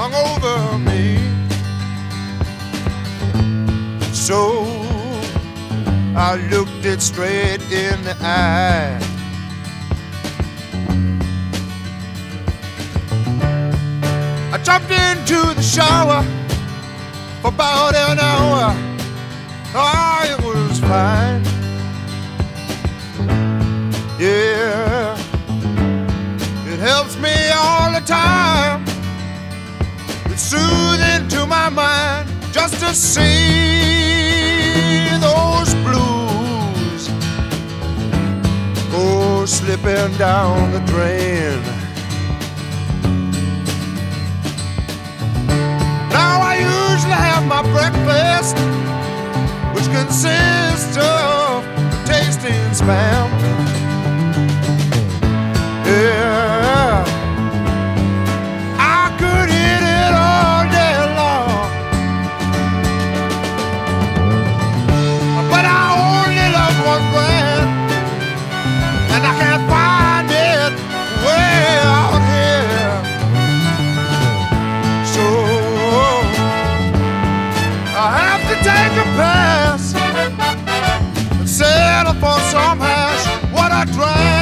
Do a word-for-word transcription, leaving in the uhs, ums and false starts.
hung over me. So I looked it straight in the eye. I jumped into the shower for about an hour. Oh, it was fine. Yeah, it helps me all the time. It's soothing to my mind just to see those blues go slipping down the drain. Now I usually have my breakfast, which consists of tasting spam. Yeah, I could eat it all day long, but I only love one brand, and I can't find it way out here. So I have to take a pass and settle for some hash. What a drag.